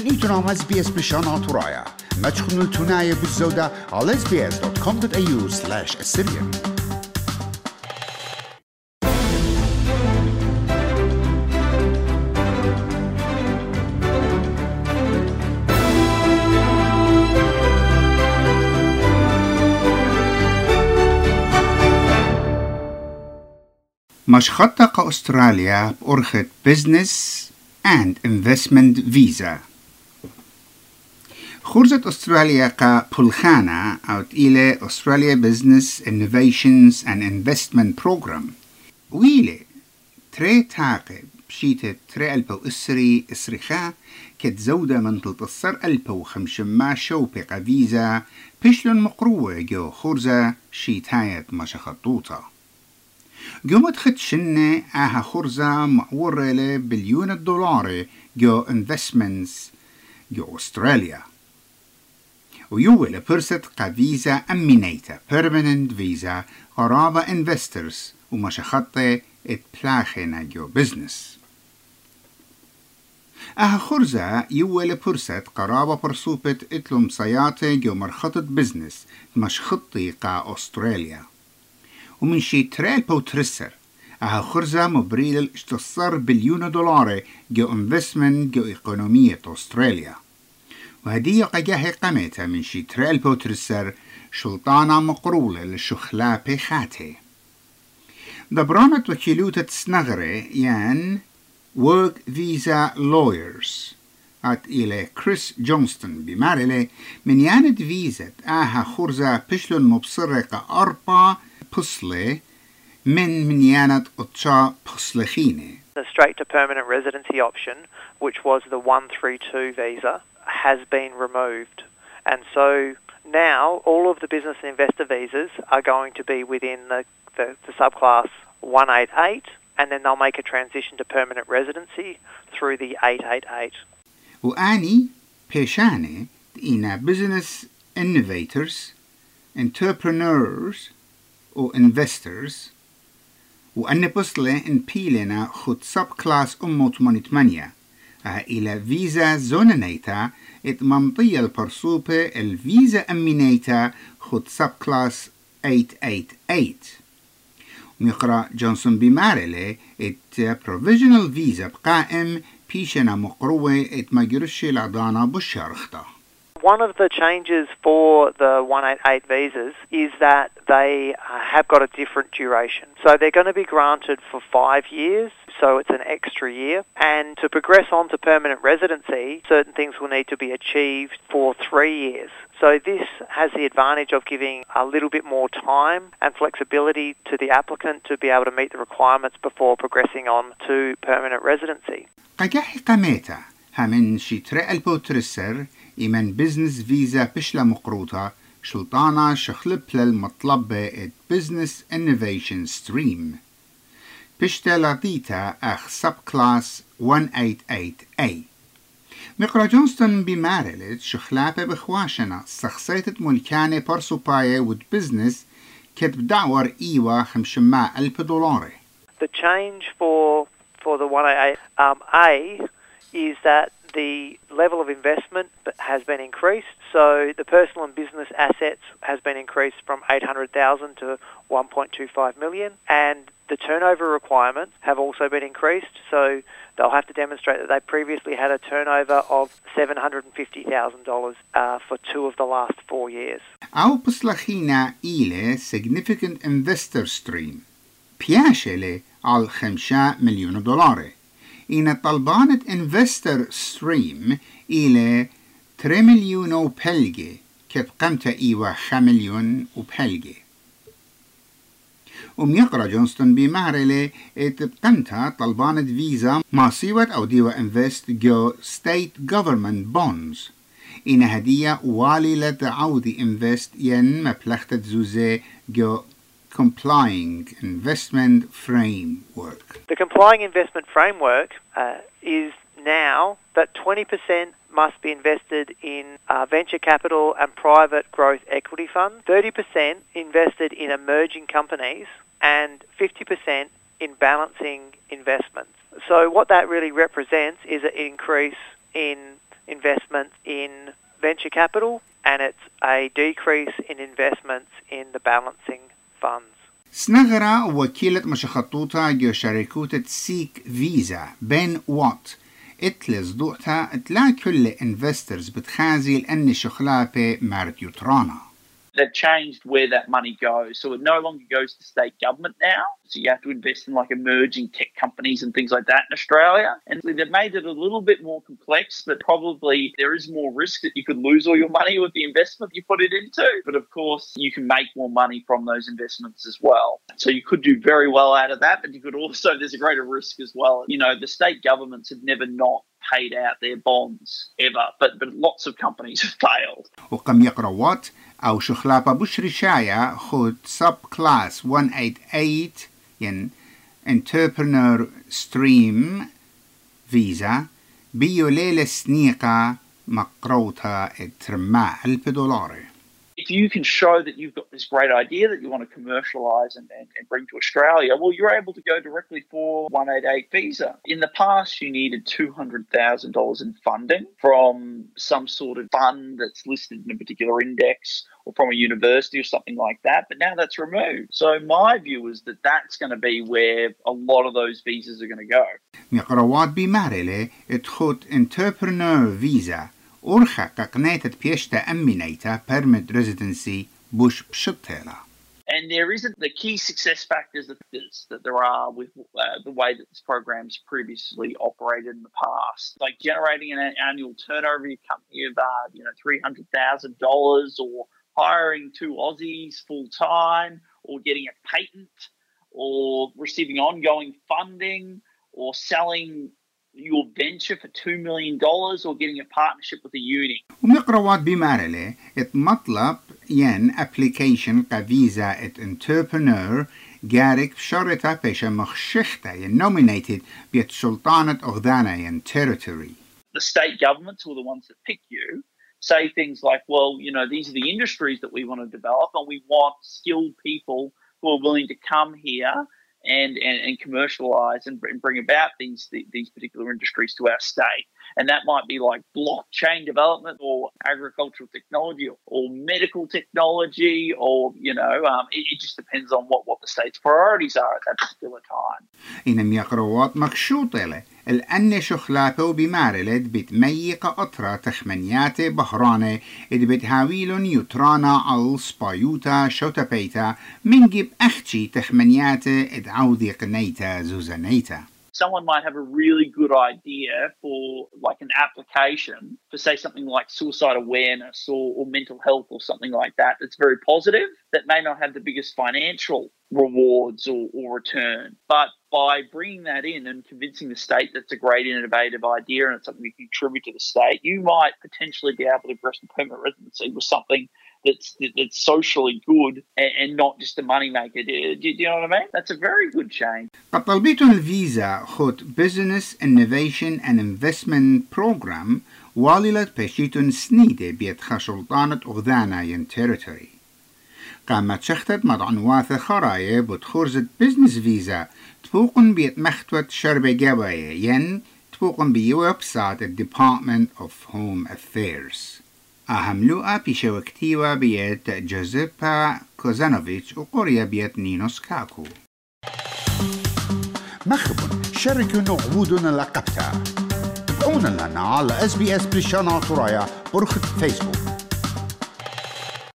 تنيتنا SBS بشان عطرايا ما تخنوا التناية بالزودة على sbs.com.au/Assyrian. مشخطة أستراليا بأرخة Business and Investment Visa. خرجت أستراليا كبلخانة أو إلى Australia Business Innovations and Investment Program وإلى تري تاقب بشيتة تري ألبو إسرخا كتزودة من تلتصر ألبو خمشما شوبق فيزا بشلون مقروة جو خرزة شيتاية مشخطوطة. قمت خدشنة آها خرزة معورة لبليون الدولار جو investments جو أستراليا ويول برست قفيزا أمينيتا permanent visa قرابة investors ومشخطة اتبلاخنا جو business. آها خرزة يول برست قرابة برسوبة اتلم صياتة جو مرخطة business مشخطي قا أستراليا ومن شي تريل بوترسر اها خرزة مبريل اشتصر بليون دولار جو انفستمنت جو اقونومية أستراليا وهدية قجاه قمتها من شي تريل بوترسر شلطانة مقرولة للشخلاء بخاته دبرانة وكيلوتة سنغرة يان Work Visa Lawyers ات إلى كريس جونستون بمارلة من ياند فيزا آها خرزة بشلون مبصرة أربعة بصلة من ياند أطشا بصلخينة. The straight to permanent residency option, which was the 132 visa, has been removed. And so now all of the business and investor visas are going to be within the subclass 188, and then they'll make a transition to permanent residency through the 888. وآني بيشانة إنا business innovators, entrepreneurs و investors وأن بصلة إن بيلنا خد سب كلاس 88 إلى فيزا زونانيتا ات منطية البرسوبة الفيزا أمينيتا خد سب كلاس 888 ومقرأ جونسون بمارلة ات provisional visa بقائم بيشنا مقروة ات مجرش العضانة بالشارخطة. One of the changes for the 188 visas is that they have got a different duration. So they're going to be granted for 5 years, so it's an extra year. And to progress on to permanent residency, certain things will need to be achieved for 3 years. So this has the advantage of giving a little bit more time and flexibility to the applicant to be able to meet the requirements before progressing on to permanent residency. قجاح قميتا همن شتري البوترسر إمن بزنس فيزا بشلا مقروطة شلطانة شخلب للمطلبة بزنس انوفيشن ستريم بشتا لطيتا أخ سب كلاس 188A مقرا جونستون بمارلت شخلابة بخواشنا سخصيتت ملكانة برسوباية ود بزنس كتب دعور إيوة $500,000. The change for the 188A is that the level of investment has been increased. So the personal and business assets has been increased from 800,000 to 1.25 million, and the turnover requirements have also been increased. So they'll have to demonstrate that they previously had a turnover of $750,000 for 2 of the last 4 years. أو بصلخينا إلى significant investor stream بياشلة على $5,000,000. إن طلبانة investor stream إلى 3 مليون وبهلجة كتقمت إيوة 5 مليون وبهلجة وميقرأ جونستون بمعرلة اتبقمتها طلبانة فيزا ماسيوة أو ديوة invest جو state government bonds إن هدية والي لتعودي invest ين مبلغتة زوزة جو complying investment framework. The complying investment framework is now that 20% must be invested in venture capital and private growth equity funds, 30% invested in emerging companies, and 50% in balancing investments. So what that really represents is an increase in investments in venture capital, and it's a decrease in investments in the balancing funds. سنغرا وكيلة مشخطوطة جو شركوتة سيك فيزا بين وات اتلز دوقتا اتلا كل انفسترز بتخازي لأن شخلابة مارت يوترانا. They've changed where that money goes. So it no longer goes to state government now. So you have to invest in like emerging tech companies and things like that in Australia. And they've made it a little bit more complex, but probably there is more risk that you could lose all your money with the investment you put it into. But of course, you can make more money from those investments as well. So you could do very well out of that, but you could also, there's a greater risk as well. You know, the state governments have never not paid out their bonds ever, but lots of companies have failed. وقم يقرأ وات أو شخلابة بشري شايا خد sub class 188 ين entrepreneur stream visa بيو ليلة سنيقة مقروطة اترماء $1,000. If you can show that you've got this great idea that you want to commercialise and bring to Australia, well, you're able to go directly for 188 visa. In the past, you needed $200,000 in funding from some sort of fund that's listed in a particular index or from a university or something like that, but now that's removed. So my view is that that's going to be where a lot of those visas are going to go. مقروات بمارلة اتخوت entrepreneur visa أرخى قنيتة بيشتا أمينيتا permit residency بوش بشطيلة. And there isn't the key success factors that there are with the way that this program's previously operated in the past, like generating an annual turnover of your company of $300,000, or hiring 2 Aussies full time, or getting a patent, or receiving ongoing funding, or selling your venture for $2 million, or getting a partnership with a uni. ومقروات بمارلة اتمطلب ين application كفيزا ات entrepreneur جارك بشرطة بيشا مخشختا ين nominated بيت سلطانة أغدانا ين territory. The state governments, who are the ones that pick you, say things like, well, you know, these are the industries that we want to develop, and we want skilled people who are willing to come here and commercialise and bring about these particular industries to our state. And that might be like blockchain development, or agricultural technology, or medical technology, or, you know, it just depends on what the state's priorities are at that particular time. إنم يقروات مخشوطة الأن شخلاته بمارلد بتميق أطرى تخمنيات بحرانة إذ بتهاويلن يترانا على سبايوتا شوتابيتا من جيب أختي تخمنيات إذ عودي قنيتا زوزانيتا. Someone might have a really good idea for like an application for, say, something like suicide awareness or mental health or something like that that's very positive, that may not have the biggest financial rewards or return. But by bringing that in and convincing the state that's a great innovative idea and it's something we can contribute to the state, you might potentially be able to progress to permanent residency with something that's socially good and not just a money maker. Do you know what I mean? That's a very good change. قد طلبيتون الفيزا خد Business Innovation and Investment Program واللة بشيتون سنيدة بيت خشلطانة أغذانا ين territory. قامت شختت مضعنواث خراية بتخرزت بزنس فيزا تفوقن بيت مختوت شربة جواية ين تفوقن بيويب سايت Department of Home Affairs. أهم لقى بيشوكتيوا بيت جوزيبا كوزانوفيتش وقوريا بيت نينوس كاكو. مخبن شاركونا عبودنا لقبتها. تابعونا لنا على SBS بريشانا طرايا برخة فيسبوك.